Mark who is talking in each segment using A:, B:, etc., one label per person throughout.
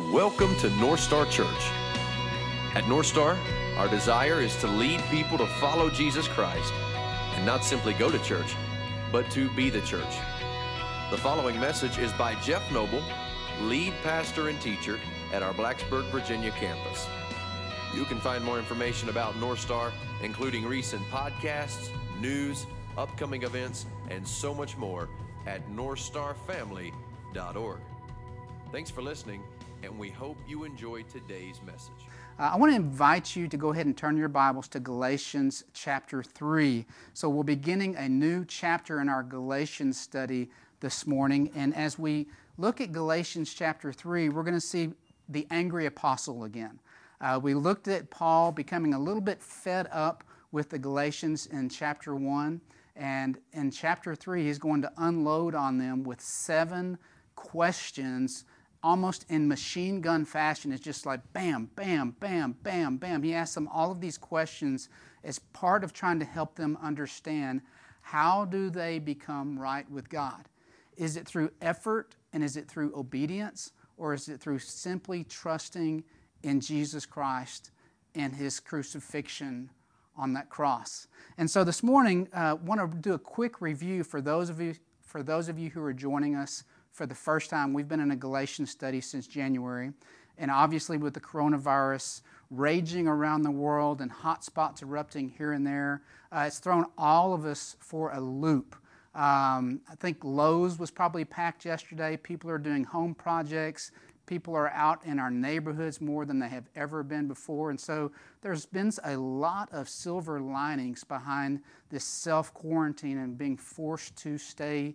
A: Welcome to North Star Church. At North Star, our desire is to lead people to follow Jesus Christ and not simply go to church, but to be the church. The following message is by Jeff Noble, lead pastor and teacher at our Blacksburg, Virginia campus. You can find more information about North Star, including recent podcasts, news, upcoming events, and so much more at northstarfamily.org. Thanks for listening, and we hope you enjoy today's message.
B: I want to invite you to go ahead and turn your Bibles to Galatians chapter 3. So we're beginning a new chapter in our Galatians study this morning. And as we look at Galatians chapter 3, we're going to see the angry apostle again. We looked at Paul becoming a little bit fed up with the Galatians in chapter 1. And in chapter 3, he's going to unload on them with 7 questions almost in machine gun fashion. It's just like bam, bam, bam, bam, bam. He asks them all of these questions as part of trying to help them understand how do they become right with God. Is it through effort and is it through obedience, or is it through simply trusting in Jesus Christ and His crucifixion on that cross? And so this morning, I want to do a quick review for those of you who are joining us for the first time. We've been in a Galatians study since January, and obviously with the coronavirus raging around the world and hot spots erupting here and there, it's thrown all of us for a loop. I think Lowe's was probably packed yesterday. People are doing home projects. People are out in our neighborhoods more than they have ever been before. And so there's been a lot of silver linings behind this self-quarantine and being forced to stay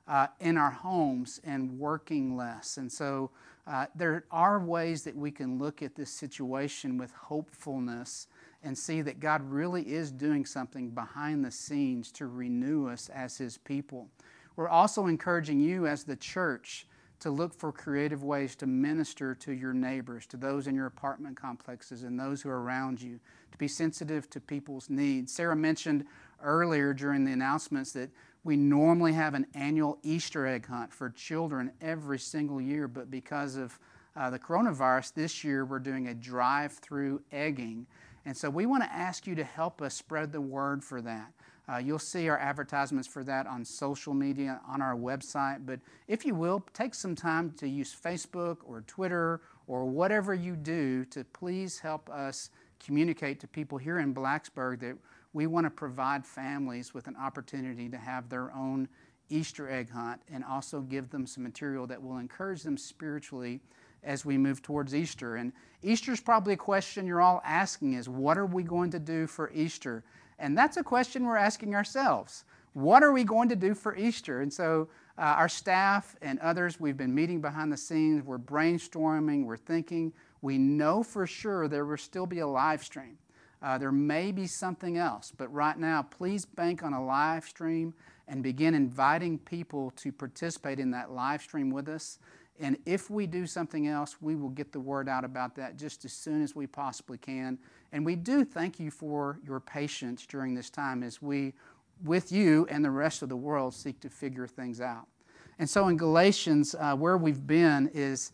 B: in our homes and working less. And so there are ways that we can look at this situation with hopefulness and see that God really is doing something behind the scenes to renew us as His people. We're also encouraging you as the church to look for creative ways to minister to your neighbors, to those in your apartment complexes and those who are around you, to be sensitive to people's needs. Sarah mentioned earlier during the announcements that we normally have an annual Easter egg hunt for children every single year, but because of the coronavirus, this year we're doing a drive-through egging. And so we want to ask you to help us spread the word for that. You'll see our advertisements for that on social media, on our website. But if you will, take some time to use Facebook or Twitter or whatever you do to please help us communicate to people here in Blacksburg that we want to provide families with an opportunity to have their own Easter egg hunt and also give them some material that will encourage them spiritually as we move towards Easter. And Easter's probably a question you're all asking is, what are we going to do for Easter? And that's a question we're asking ourselves. What are we going to do for Easter? And so our staff and others, we've been meeting behind the scenes. We're brainstorming. We're thinking. We know for sure there will still be a live stream. There may be something else, but right now, please bank on a live stream and begin inviting people to participate in that live stream with us. And if we do something else, we will get the word out about that just as soon as we possibly can. And we do thank you for your patience during this time as we, with you and the rest of the world, seek to figure things out. And so in Galatians, where we've been is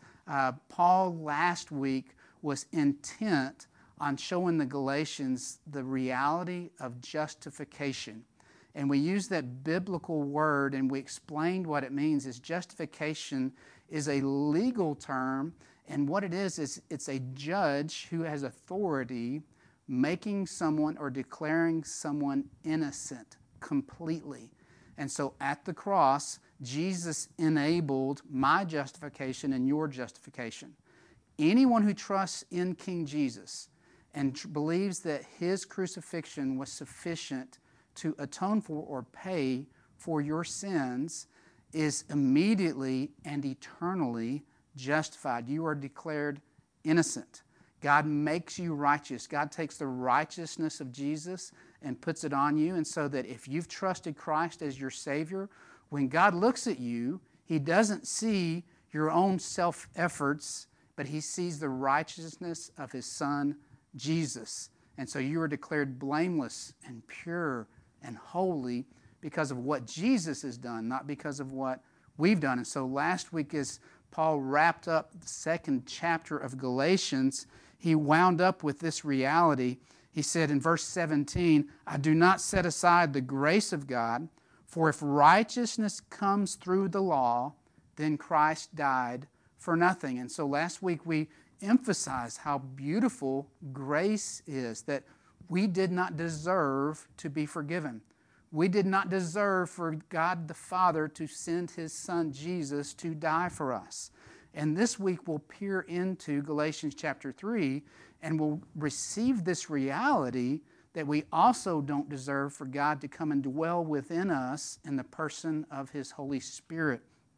B: Paul last week was intent on showing the Galatians the reality of justification. And we use that biblical word and we explained what it means is justification is a legal term, and what it is it's a judge who has authority making someone or declaring someone innocent completely. And so at the cross, Jesus enabled my justification and your justification. Anyone who trusts in King Jesus and believes that His crucifixion was sufficient to atone for or pay for your sins is immediately and eternally justified. You are declared innocent. God makes you righteous. God takes the righteousness of Jesus and puts it on you. And so that if you've trusted Christ as your Savior, when God looks at you, He doesn't see your own self-efforts, but He sees the righteousness of His Son, Jesus. And so you are declared blameless and pure and holy because of what Jesus has done, not because of what we've done. And so last week, as Paul wrapped up the second chapter of Galatians, he wound up with this reality. He said in verse 17, I do not set aside the grace of God, for if righteousness comes through the law, then Christ died for nothing. And so last week we emphasized how beautiful grace is, that we did not deserve to be forgiven. We did not deserve for God the Father to send His Son Jesus to die for us. And this week we'll peer into Galatians chapter 3 and we'll receive this reality that we also don't deserve for God to come and dwell within us in the person of His Holy Spirit.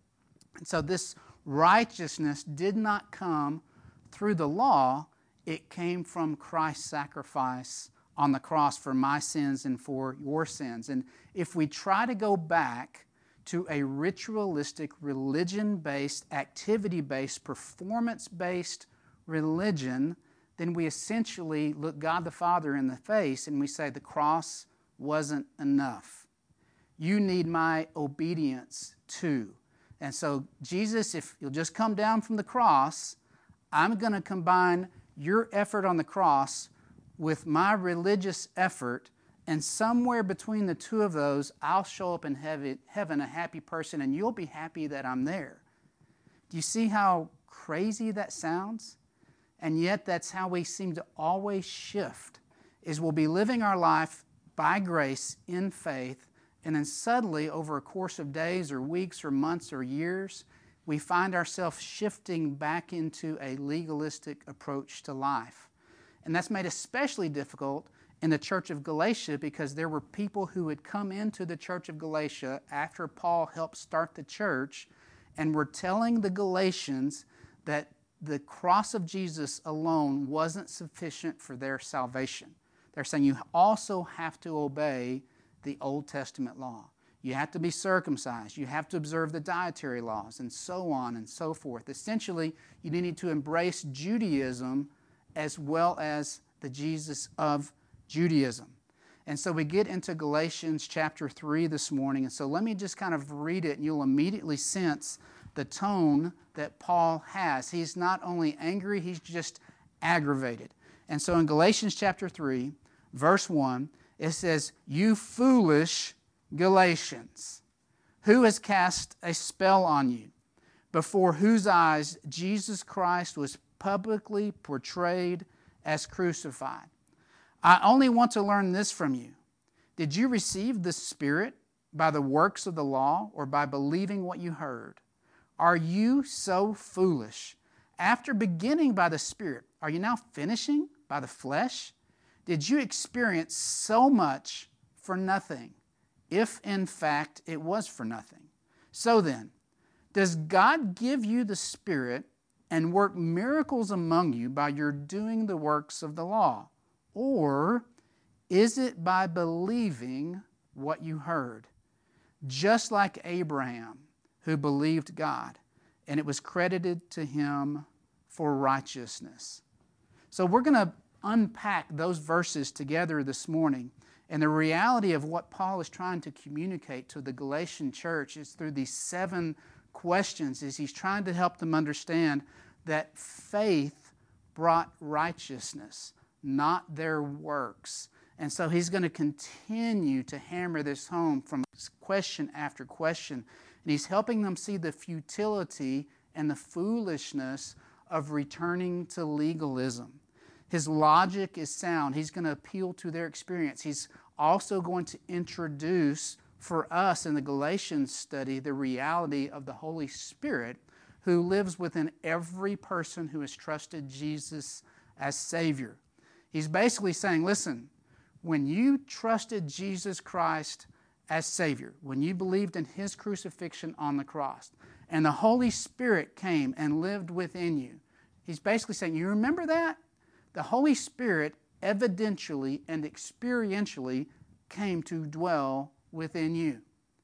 B: And so this righteousness did not come through the law, it came from Christ's sacrifice on the cross for my sins and for your sins. And if we try to go back to a ritualistic, religion-based, activity-based, performance-based religion, then we essentially look God the Father in the face and we say the cross wasn't enough. You need my obedience too. And so, Jesus, if you'll just come down from the cross, I'm going to combine your effort on the cross with my religious effort, and somewhere between the two of those, I'll show up in heaven a happy person, and you'll be happy that I'm there. Do you see how crazy that sounds? And yet that's how we seem to always shift, is we'll be living our life by grace in faith, and then suddenly over a course of days or weeks or months or years, we find ourselves shifting back into a legalistic approach to life. And that's made especially difficult in the church of Galatia because there were people who had come into the church of Galatia after Paul helped start the church and were telling the Galatians that the cross of Jesus alone wasn't sufficient for their salvation. They're saying you also have to obey the Old Testament law. You have to be circumcised. You have to observe the dietary laws and so on and so forth. Essentially, you need to embrace Judaism as well as the Jesus of Judaism. And so we get into Galatians chapter 3 this morning. And so let me just kind of read it and you'll immediately sense the tone that Paul has. He's not only angry, he's just aggravated. And so in Galatians chapter 3, verse 1, it says, You foolish Galatians, who has cast a spell on you, before whose eyes Jesus Christ was publicly portrayed as crucified. I only want to learn this from you. Did you receive the Spirit by the works of the law or by believing what you heard? Are you so foolish? After beginning by the Spirit, are you now finishing by the flesh? Did you experience so much for nothing, if in fact it was for nothing? So then, does God give you the Spirit and work miracles among you by your doing the works of the law? Or is it by believing what you heard? Just like Abraham, who believed God, and it was credited to him for righteousness. So we're going to unpack those verses together this morning. And the reality of what Paul is trying to communicate to the Galatian church is through these 7 questions, is he's trying to help them understand that faith brought righteousness, not their works. And so he's going to continue to hammer this home from question after question. And he's helping them see the futility and the foolishness of returning to legalism. His logic is sound. He's going to appeal to their experience. He's also going to introduce for us in the Galatians study the reality of the Holy Spirit who lives within every person who has trusted Jesus as Savior. He's basically saying, listen, when you trusted Jesus Christ as Savior, when you believed in His crucifixion on the cross, and the Holy Spirit came and lived within you, he's basically saying, you remember that? The Holy Spirit evidentially and experientially came to dwell within you.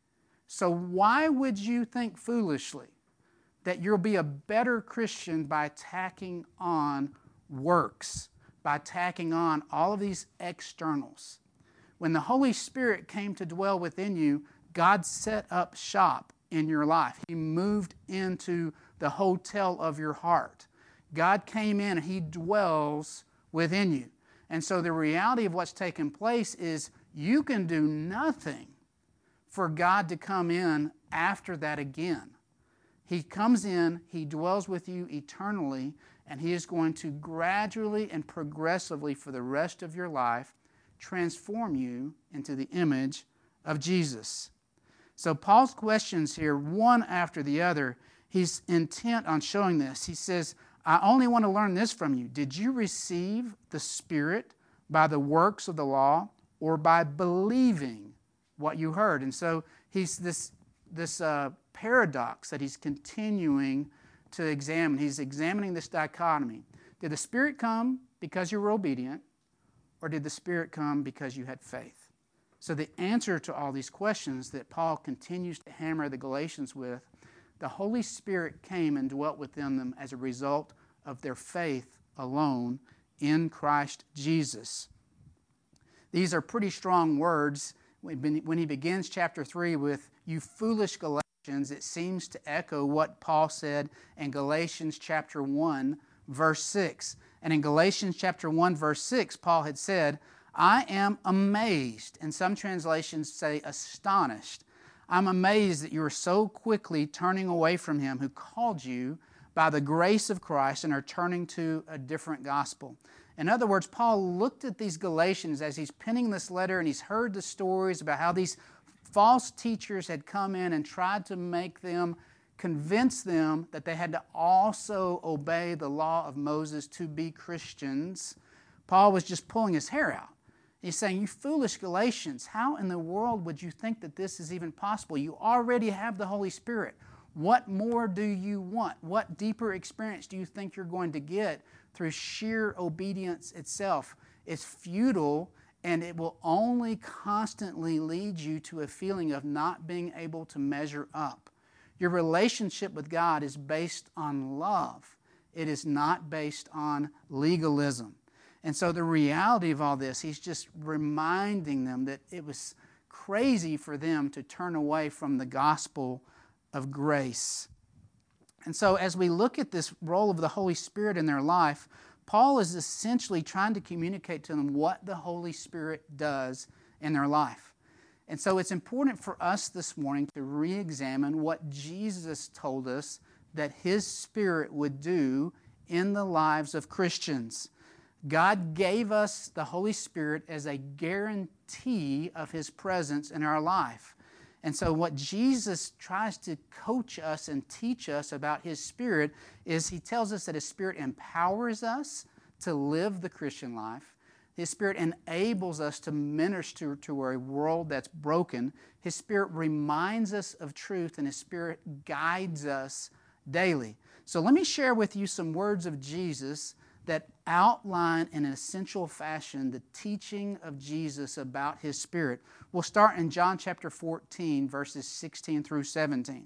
B: So why would you think foolishly that you'll be a better Christian by tacking on works, by tacking on all of these externals? When the Holy Spirit came to dwell within you, God set up shop in your life. He moved into the hotel of your heart. God came in and He dwells within you. And so the reality of what's taken place is you can do nothing for God to come in after that again. He comes in, He dwells with you eternally, and He is going to gradually and progressively for the rest of your life transform you into the image of Jesus. So Paul's questions here, one after the other, he's intent on showing this. He says, I only want to learn this from you. Did you receive the Spirit by the works of the law or by believing what you heard? And so he's this paradox that he's continuing to examine. He's examining this dichotomy. Did the Spirit come because you were obedient, or did the Spirit come because you had faith? So the answer to all these questions that Paul continues to hammer the Galatians with, the Holy Spirit came and dwelt within them as a result of their faith alone in Christ Jesus. These are pretty strong words. When he begins chapter 3 with, you foolish Galatians, it seems to echo what Paul said in Galatians chapter 1, verse 6. And in Galatians chapter 1, verse 6, Paul had said, I am amazed, and some translations say astonished. I'm amazed that you are so quickly turning away from Him who called you by the grace of Christ and are turning to a different gospel. In other words, Paul looked at these Galatians as he's penning this letter, and he's heard the stories about how these false teachers had come in and tried to make them, convince them that they had to also obey the law of Moses to be Christians. Paul was just pulling his hair out. He's saying, you foolish Galatians, how in the world would you think that this is even possible? You already have the Holy Spirit. What more do you want? What deeper experience do you think you're going to get through sheer obedience itself? It's futile, and it will only constantly lead you to a feeling of not being able to measure up. Your relationship with God is based on love. It is not based on legalism. And so the reality of all this, he's just reminding them that it was crazy for them to turn away from the gospel of grace. And so as we look at this role of the Holy Spirit in their life, Paul is essentially trying to communicate to them what the Holy Spirit does in their life. And so it's important for us this morning to re-examine what Jesus told us that His Spirit would do in the lives of Christians. God gave us the Holy Spirit as a guarantee of His presence in our life. And so what Jesus tries to coach us and teach us about His Spirit is He tells us that His Spirit empowers us to live the Christian life. His Spirit enables us to minister to a world that's broken. His Spirit reminds us of truth, and His Spirit guides us daily. So let me share with you some words of Jesus that outline in an essential fashion the teaching of Jesus about His Spirit. We'll start in John chapter 14, verses 16 through 17.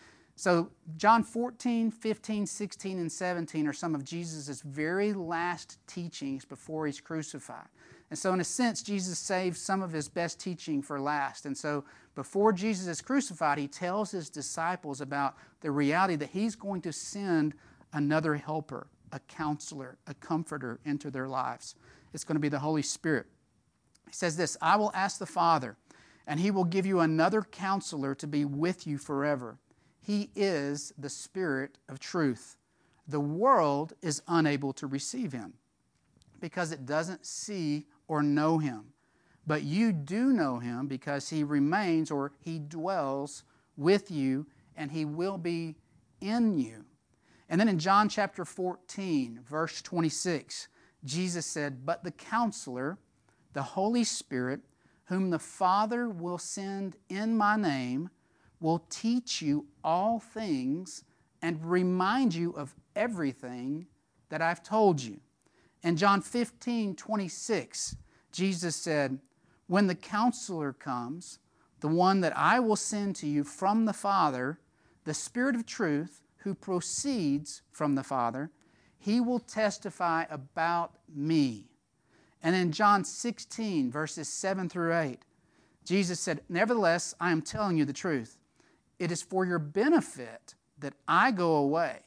B: So John 14, 15, 16, and 17 are some of Jesus' very last teachings before He's crucified. And so in a sense, Jesus saved some of His best teaching for last. And so before Jesus is crucified, He tells His disciples about the reality that He's going to send another helper, a counselor, a comforter into their lives. It's going to be the Holy Spirit. He says this, I will ask the Father, and He will give you another counselor to be with you forever. He is the Spirit of truth. The world is unable to receive Him because it doesn't see or know Him. But you do know Him because He remains, or He dwells with you, and He will be in you. And then in John chapter 14, verse 26, Jesus said, but the Counselor, the Holy Spirit, whom the Father will send in my name, will teach you all things and remind you of everything that I've told you. In John 15, 26, Jesus said, when the Counselor comes, the one that I will send to you from the Father, the Spirit of truth, who proceeds from the Father, He will testify about me. And in John 16, verses 7 through 8, Jesus said, nevertheless, I am telling you the truth. It is for your benefit that I go away.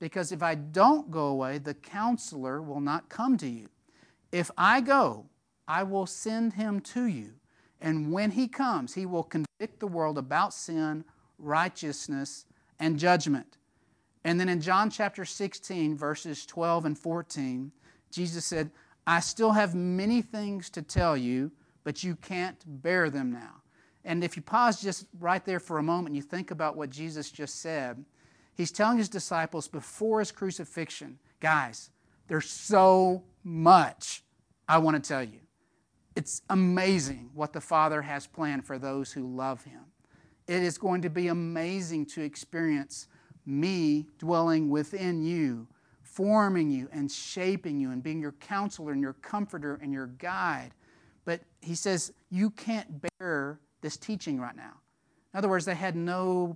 B: because if I don't go away, the Counselor will not come to you. If I go, I will send him to you. And when he comes, he will convict the world about sin, righteousness, and judgment. And then in John chapter 16, verses 12 and 14, Jesus said, I still have many things to tell you, but you can't bear them now. And if you pause just right there for a moment and you think about what Jesus just said, he's telling his disciples before his crucifixion, guys, there's so much I want to tell you. It's amazing what the Father has planned for those who love him. It is going to be amazing to experience me dwelling within you, forming you and shaping you and being your counselor and your comforter and your guide. But he says, you can't bear this teaching right now. In other words, they had no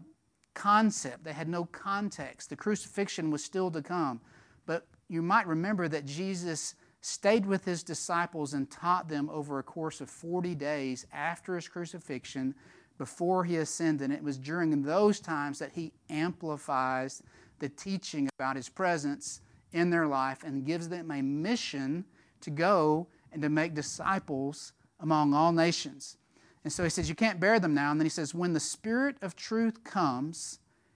B: concept. They had no context. The crucifixion was still to come. But you might remember that Jesus stayed with his disciples and taught them over a course of 40 days after his crucifixion, before he ascended. It was during those times that he amplifies the teaching about his presence in their life and gives them a mission to go and to make disciples among all nations. And so he says, you can't bear them now. And then he says, when the Spirit of truth comes,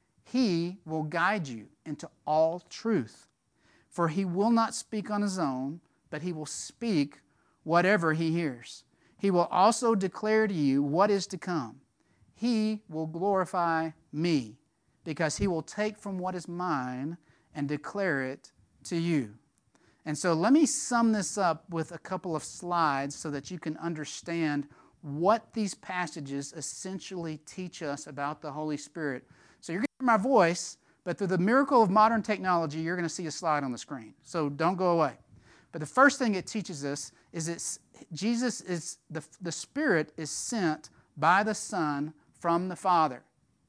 B: he will guide you into all truth. For he will not speak on his own, but he will speak whatever he hears. He will also declare to you what is to come. He will glorify me, because he will take from what is mine and declare it to you. And so let me sum this up with a couple of slides so that you can understand what these passages essentially teach us about the Holy Spirit. So you're going to hear my voice, but through the miracle of modern technology, you're going to see a slide on the screen. So don't go away. But the first thing it teaches us is that Jesus is, the Spirit is sent by the Son from the Father.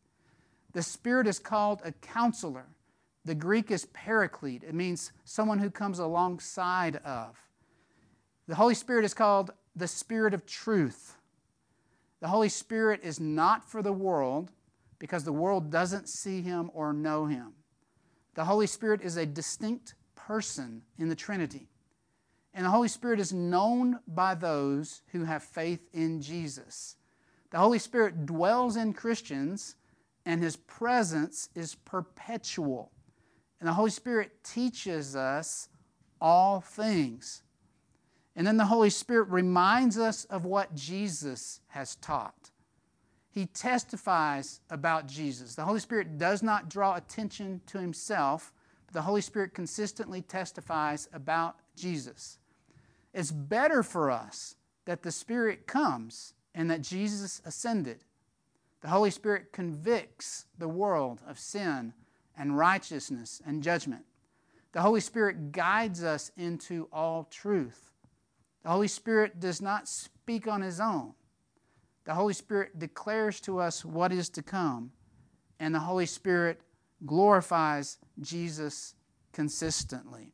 B: The Spirit is called a counselor. The Greek is paraclete. It means someone who comes alongside of. The Holy Spirit is called the Spirit of truth. The Holy Spirit is not for the world because the world doesn't see him or know him. The Holy Spirit is a distinct person in the Trinity. And the Holy Spirit is known by those who have faith in Jesus. The Holy Spirit dwells in Christians, and his presence is perpetual. And the Holy Spirit teaches us all things. And then the Holy Spirit reminds us of what Jesus has taught. He testifies about Jesus. The Holy Spirit does not draw attention to himself, but the Holy Spirit consistently testifies about Jesus. It's better for us that the Spirit comes and that Jesus ascended. The Holy Spirit convicts the world of sin and righteousness and judgment. The Holy Spirit guides us into all truth. The Holy Spirit does not speak on his own. The Holy Spirit declares to us what is to come, and the Holy Spirit glorifies Jesus consistently.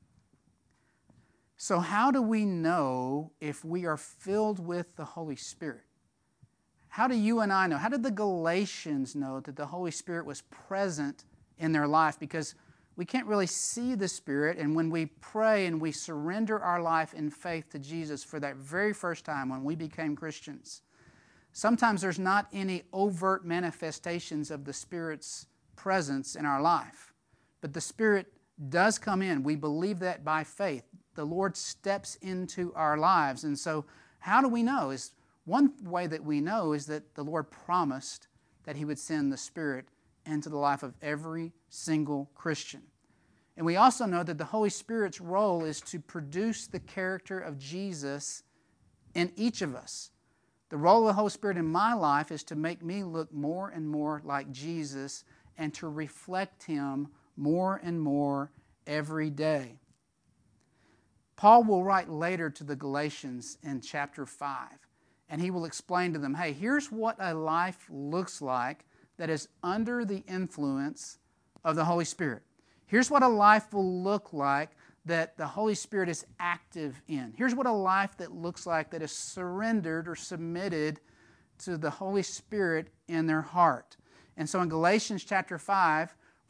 B: So how do we know if we are filled with the Holy Spirit? How do you and I know? How did the Galatians know that the Holy Spirit was present in their life? Because we can't really see the Spirit, and when we pray and we surrender our life in faith to Jesus for that very first time when we became Christians, sometimes there's not any overt manifestations of the Spirit's presence in our life. But the Spirit does come in. We believe that by faith. The Lord steps into our lives. And so how do we know? One way that we know is that the Lord promised that he would send the Spirit into the life of every single Christian. And we also know that the Holy Spirit's role is to produce the character of Jesus in each of us. The role of the Holy Spirit in my life is to make me look more and more like Jesus and to reflect him more and more every day. Paul will write later to the Galatians in chapter 5, and he will explain to them, hey, here's what a life looks like that is under the influence of the Holy Spirit. Here's what a life will look like that the Holy Spirit is active in. Here's what a life that looks like that is surrendered or submitted to the Holy Spirit in their heart. And so in Galatians chapter 5,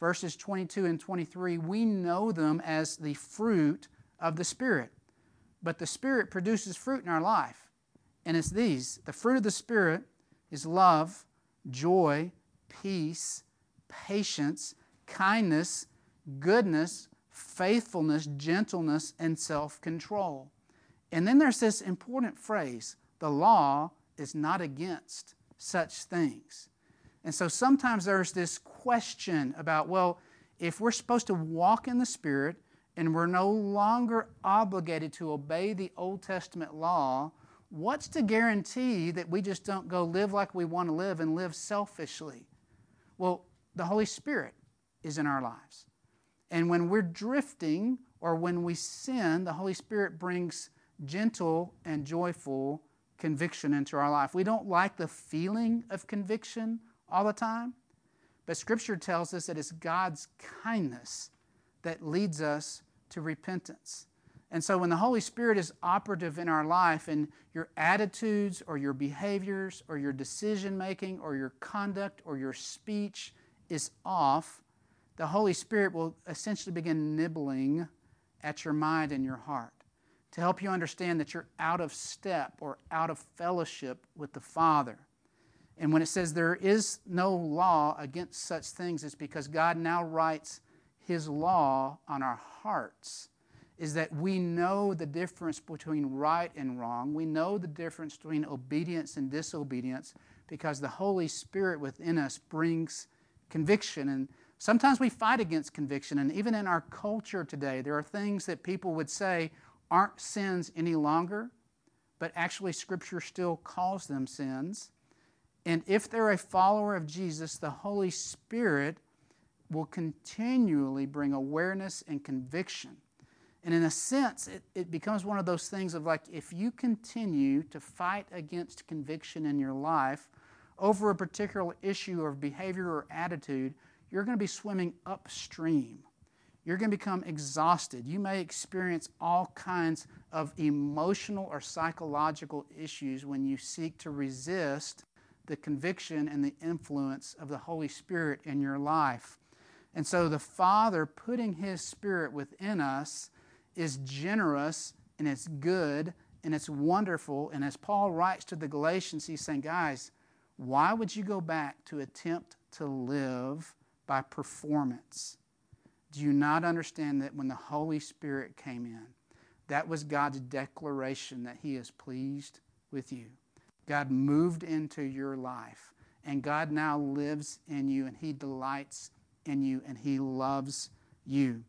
B: verses 22 and 23, we know them as the fruit of the Spirit. But the Spirit produces fruit in our life. And it's these. The fruit of the Spirit is love, joy, peace, patience, kindness, goodness, faithfulness, gentleness, and self-control. And then there's this important phrase, the law is not against such things. And so sometimes there's this question about, well, if we're supposed to walk in the Spirit and we're no longer obligated to obey the Old Testament law, what's to guarantee that we just don't go live like we want to live and live selfishly? Well, the Holy Spirit is in our lives. And when we're drifting or when we sin, the Holy Spirit brings gentle and joyful conviction into our life. We don't like the feeling of conviction all the time, but Scripture tells us that it's God's kindness that leads us to repentance. And so when the Holy Spirit is operative in our life and your attitudes or your behaviors or your decision-making or your conduct or your speech is off, the Holy Spirit will essentially begin nibbling at your mind and your heart to help you understand that you're out of step or out of fellowship with the Father. And when it says there is no law against such things, it's because God now writes His law on our hearts, is that we know the difference between right and wrong. We know the difference between obedience and disobedience because the Holy Spirit within us brings conviction. And sometimes we fight against conviction. And even in our culture today, there are things that people would say aren't sins any longer, but actually Scripture still calls them sins. And if they're a follower of Jesus, the Holy Spirit will continually bring awareness and conviction. And in a sense, it becomes one of those things of like, if you continue to fight against conviction in your life over a particular issue or behavior or attitude, you're going to be swimming upstream. You're going to become exhausted. You may experience all kinds of emotional or psychological issues when you seek to resist the conviction and the influence of the Holy Spirit in your life. And so the Father putting His Spirit within us is generous and it's good and it's wonderful. And as Paul writes to the Galatians, he's saying, guys, why would you go back to attempt to live by performance? Do you not understand that when the Holy Spirit came in, that was God's declaration that He is pleased with you? God moved into your life, and God now lives in you, and He delights in you, and He loves you.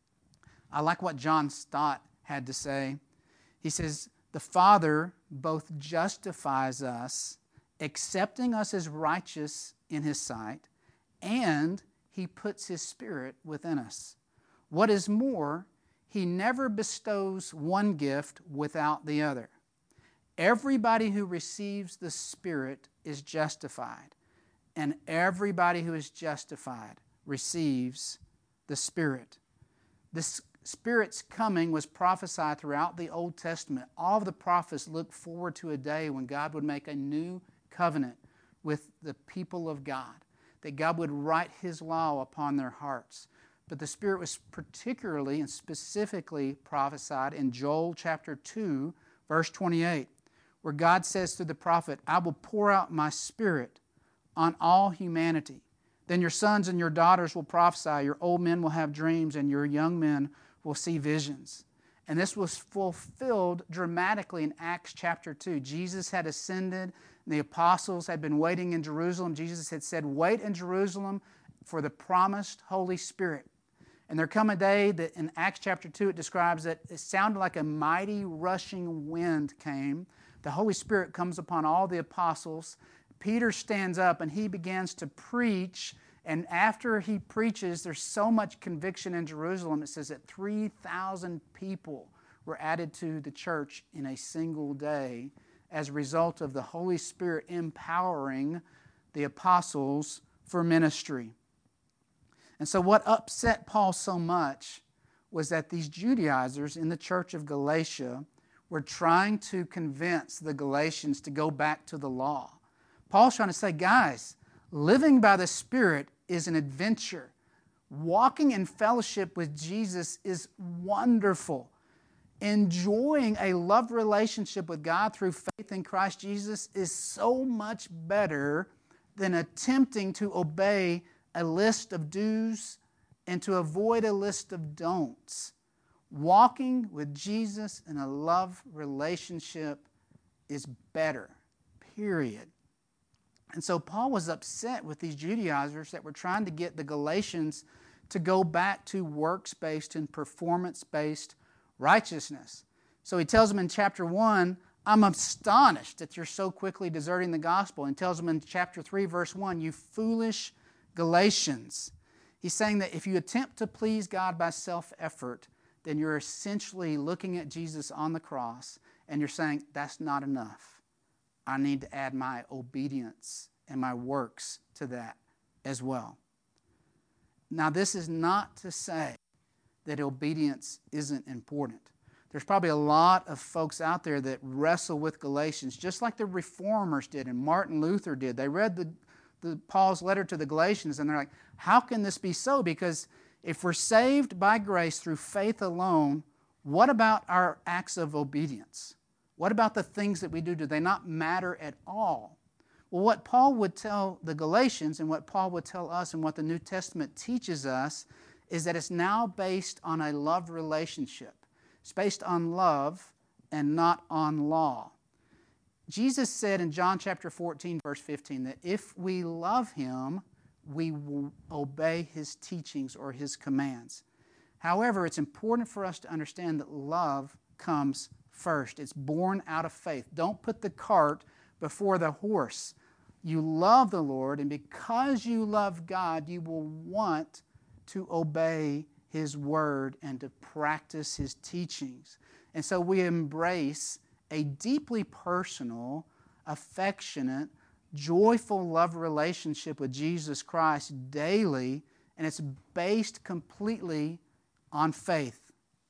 B: I like what John Stott had to say. He says, the Father both justifies us, accepting us as righteous in His sight, and He puts His Spirit within us. What is more, He never bestows one gift without the other. Everybody who receives the Spirit is justified, and everybody who is justified receives the Spirit. The Spirit's coming was prophesied throughout the Old Testament. All of the prophets looked forward to a day when God would make a new covenant with the people of God, that God would write His law upon their hearts. But the Spirit was particularly and specifically prophesied in Joel chapter 2, verse 28, where God says to the prophet, I will pour out my Spirit on all humanity. Then your sons and your daughters will prophesy, your old men will have dreams, and your young men will see visions. And this was fulfilled dramatically in Acts chapter 2. Jesus had ascended, and the apostles had been waiting in Jerusalem. Jesus had said, wait in Jerusalem for the promised Holy Spirit. And there come a day that in Acts chapter 2 it describes that it sounded like a mighty rushing wind came. The Holy Spirit comes upon all the apostles. Peter stands up and he begins to preach. And after he preaches, there's so much conviction in Jerusalem. It says that 3,000 people were added to the church in a single day as a result of the Holy Spirit empowering the apostles for ministry. And so what upset Paul so much was that these Judaizers in the church of Galatia were trying to convince the Galatians to go back to the law. Paul's trying to say, guys, living by the Spirit is an adventure. Walking in fellowship with Jesus is wonderful. Enjoying a love relationship with God through faith in Christ Jesus is so much better than attempting to obey a list of do's and to avoid a list of don'ts. Walking with Jesus in a love relationship is better, period. And so Paul was upset with these Judaizers that were trying to get the Galatians to go back to works-based and performance-based righteousness. So he tells them in chapter 1, I'm astonished that you're so quickly deserting the gospel. And tells them in chapter 3, verse 1, you foolish Galatians. He's saying that if you attempt to please God by self-effort, then you're essentially looking at Jesus on the cross and you're saying, that's not enough. I need to add my obedience and my works to that as well. Now, this is not to say that obedience isn't important. There's probably a lot of folks out there that wrestle with Galatians, just like the Reformers did and Martin Luther did. They read Paul's letter to the Galatians and they're like, how can this be so? Because if we're saved by grace through faith alone, what about our acts of obedience? What about the things that we do? Do they not matter at all? Well, what Paul would tell the Galatians and what Paul would tell us and what the New Testament teaches us is that it's now based on a love relationship. It's based on love and not on law. Jesus said in John chapter 14, verse 15, that if we love Him, we will obey His teachings or His commands. However, it's important for us to understand that love comes first. It's born out of faith. Don't put the cart before the horse. You love the Lord, and because you love God, you will want to obey His word and to practice His teachings. And so we embrace a deeply personal, affectionate, joyful love relationship with Jesus Christ daily, and it's based completely on faith.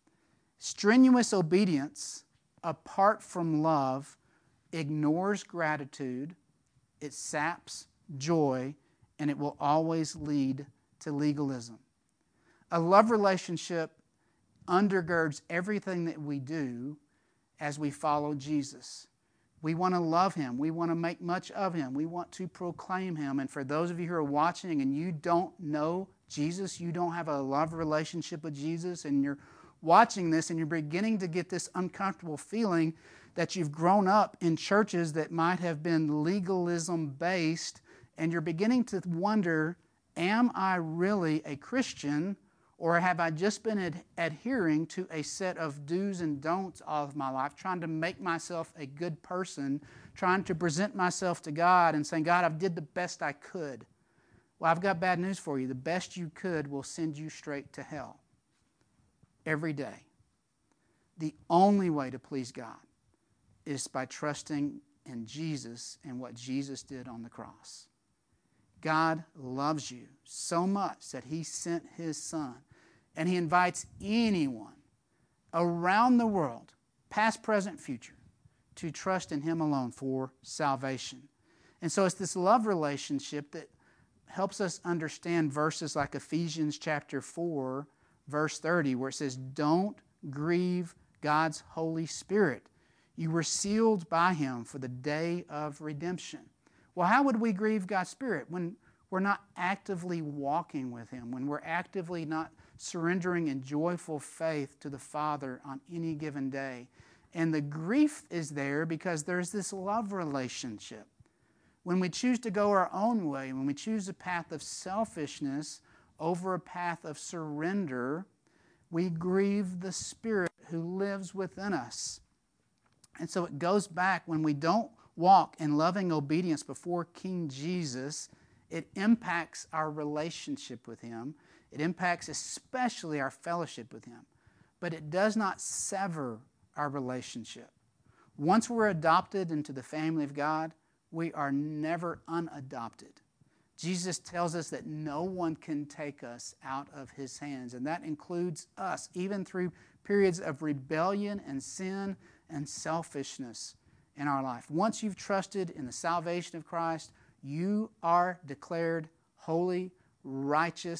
B: Strenuous obedience apart from love ignores gratitude, it saps joy, and it will always lead to legalism. A love relationship undergirds everything that we do as we follow Jesus. We want to love Him. We want to make much of Him. We want to proclaim Him. And for those of you who are watching and you don't know Jesus, you don't have a love relationship with Jesus, and you're watching this and you're beginning to get this uncomfortable feeling that you've grown up in churches that might have been legalism-based, and you're beginning to wonder, am I really a Christian, or have I just been adhering to a set of do's and don'ts all of my life, trying to make myself a good person, trying to present myself to God and saying, God, I did the best I could. Well, I've got bad news for you. The best you could will send you straight to hell every day. The only way to please God is by trusting in Jesus and what Jesus did on the cross. God loves you so much that He sent His Son, and He invites anyone around the world, past, present, future, to trust in Him alone for salvation. And so it's this love relationship that helps us understand verses like Ephesians chapter 4, verse 30, where it says, don't grieve God's Holy Spirit. You were sealed by Him for the day of redemption. Well, how would we grieve God's Spirit when we're not actively walking with Him, when we're actively not surrendering in joyful faith to the Father on any given day? And the grief is there because there's this love relationship. When we choose to go our own way, when we choose a path of selfishness over a path of surrender, we grieve the Spirit who lives within us. And so it goes back, when we don't walk in loving obedience before King Jesus, it impacts our relationship with Him. It impacts especially our fellowship with Him. But it does not sever our relationship. Once we're adopted into the family of God, we are never unadopted. Jesus tells us that no one can take us out of His hands, and that includes us, even through periods of rebellion and sin and selfishness in our life. Once you've trusted in the salvation of Christ, you are declared holy, righteous,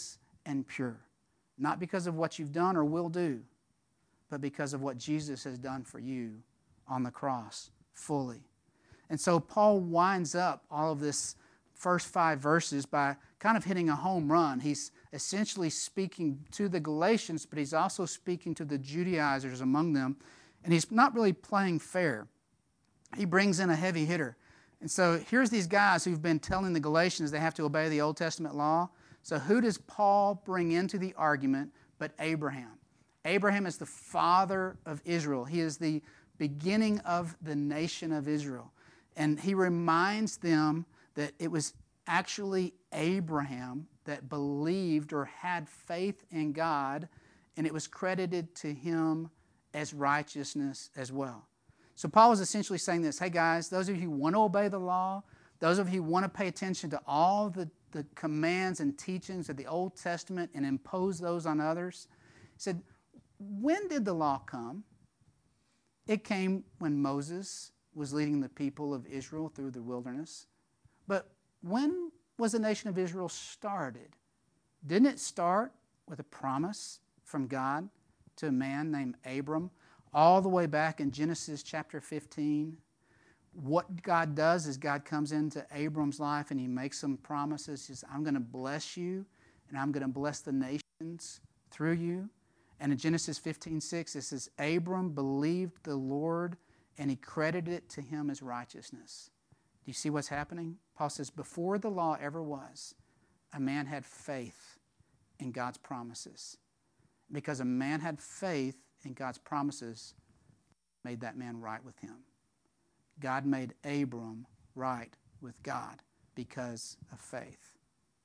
B: and pure. Not because of what you've done or will do, but because of what Jesus has done for you on the cross fully. And so Paul winds up all of this first 5 verses by kind of hitting a home run. He's essentially speaking to the Galatians, but he's also speaking to the Judaizers among them. And he's not really playing fair. He brings in a heavy hitter. And so here's these guys who've been telling the Galatians they have to obey the Old Testament law. So who does Paul bring into the argument but Abraham? Abraham is the father of Israel. He is the beginning of the nation of Israel. And he reminds them that it was actually Abraham that believed or had faith in God, and it was credited to him as righteousness as well. So Paul is essentially saying this, hey guys, those of you who want to obey the law, those of you who want to pay attention to all the commands and teachings of the Old Testament and impose those on others, he said, when did the law come? It came when Moses was leading the people of Israel through the wilderness. But when was the nation of Israel started? Didn't it start with a promise from God to a man named Abram all the way back in Genesis chapter 15? What God does is God comes into Abram's life and he makes some promises. He says, I'm going to bless you and I'm going to bless the nations through you. And in Genesis 15:6, it says, Abram believed the Lord and he credited it to him as righteousness. Do you see what's happening? Paul says, before the law ever was, a man had faith in God's promises. Because a man had faith in God's promises, made that man right with him. God made Abram right with God because of faith.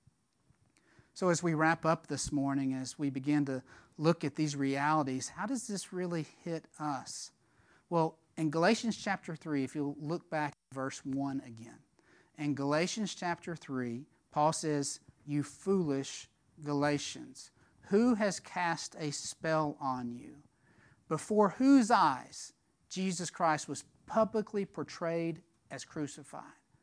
B: So as we wrap up this morning, as we begin to look at these realities, how does this really hit us? Well, in Galatians chapter 3, if you look back at verse 1 again, in Galatians chapter 3, Paul says, you foolish Galatians, who has cast a spell on you? Before whose eyes Jesus Christ was publicly portrayed as crucified.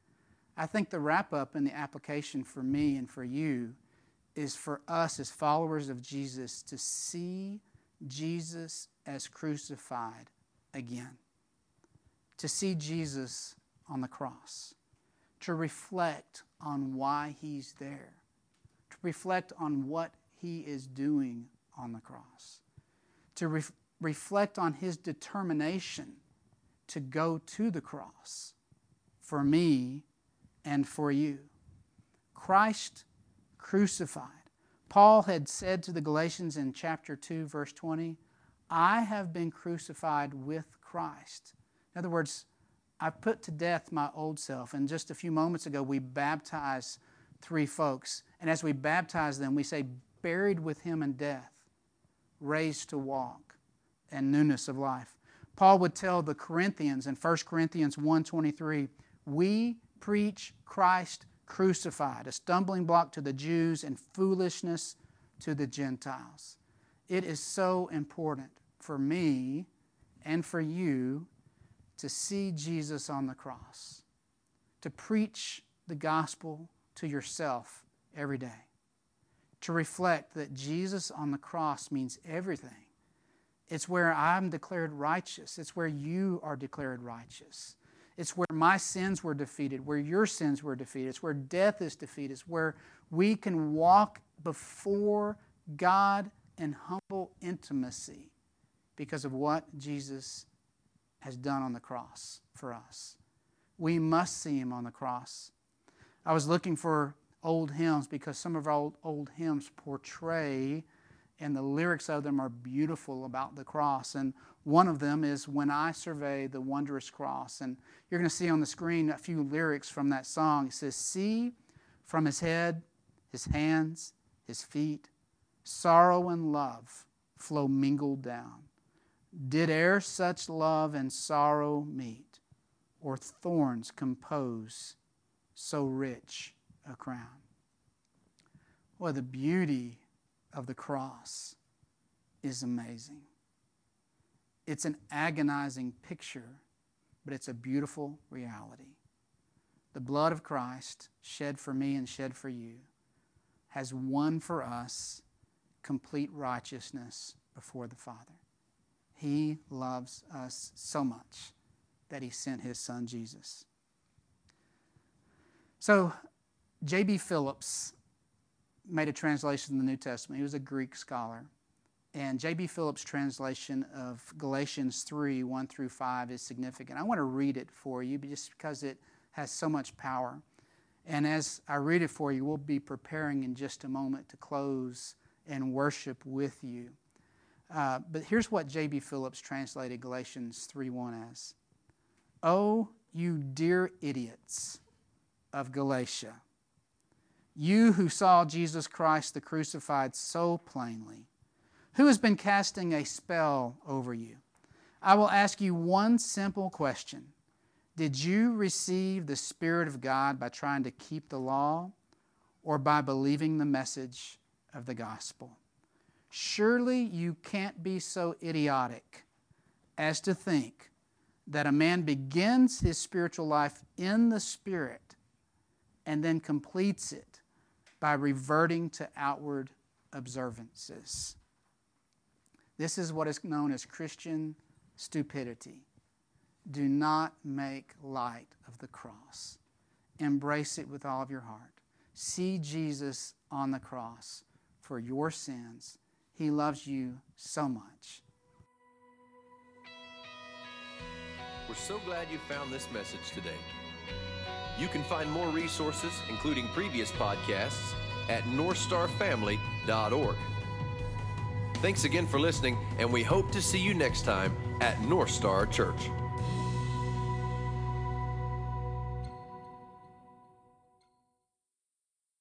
B: I think the wrap-up and the application for me and for you is for us as followers of Jesus to see Jesus as crucified again. To see Jesus on the cross. To reflect on why he's there. To reflect on what he is doing on the cross. To reflect on his determination to go to the cross for me and for you. Christ crucified. Paul had said to the Galatians in chapter 2, verse 20, I have been crucified with Christ. In other words, I've put to death my old self. And just a few moments ago, we baptized 3 folks. And as we baptize them, we say, buried with him in death, raised to walk, and newness of life. Paul would tell the Corinthians in 1 Corinthians 1:23, we preach Christ crucified, a stumbling block to the Jews and foolishness to the Gentiles. It is so important for me and for you to see Jesus on the cross, to preach the gospel to yourself every day, to reflect that Jesus on the cross means everything. It's where I'm declared righteous. It's where you are declared righteous. It's where my sins were defeated, where your sins were defeated. It's where death is defeated. It's where we can walk before God in humble intimacy because of what Jesus has done on the cross for us. We must see him on the cross. I was looking for old hymns because some of our old hymns portray, and the lyrics of them are beautiful about the cross. And one of them is, When I Survey the Wondrous Cross. And you're going to see on the screen a few lyrics from that song. It says, see from his head, his hands, his feet, sorrow and love flow mingled down. Did e'er such love and sorrow meet, or thorns compose so rich a crown? Well, the beauty of the cross is amazing. It's an agonizing picture, but it's a beautiful reality. The blood of Christ, shed for me and shed for you, has won for us complete righteousness before the Father. He loves us so much that he sent his son Jesus. So, J.B. Phillips made a translation of the New Testament. He was a Greek scholar. And J.B. Phillips' translation of Galatians 3, 1 through 5 is significant. I want to read it for you just because it has so much power. And as I read it for you, we'll be preparing in just a moment to close and worship with you. But here's what J.B. Phillips translated Galatians 3:1 as. "Oh, you dear idiots of Galatia, you who saw Jesus Christ the crucified so plainly, who has been casting a spell over you? I will ask you one simple question. Did you receive the Spirit of God by trying to keep the law or by believing the message of the gospel? Surely you can't be so idiotic as to think that a man begins his spiritual life in the Spirit and then completes it by reverting to outward observances. This is what is known as Christian stupidity. Do not make light of the cross. Embrace it with all of your heart. See Jesus on the cross for your sins. He loves you so much."
A: We're so glad you found this message today. You can find more resources, including previous podcasts, at northstarfamily.org. Thanks again for listening, and we hope to see you next time at North Star Church.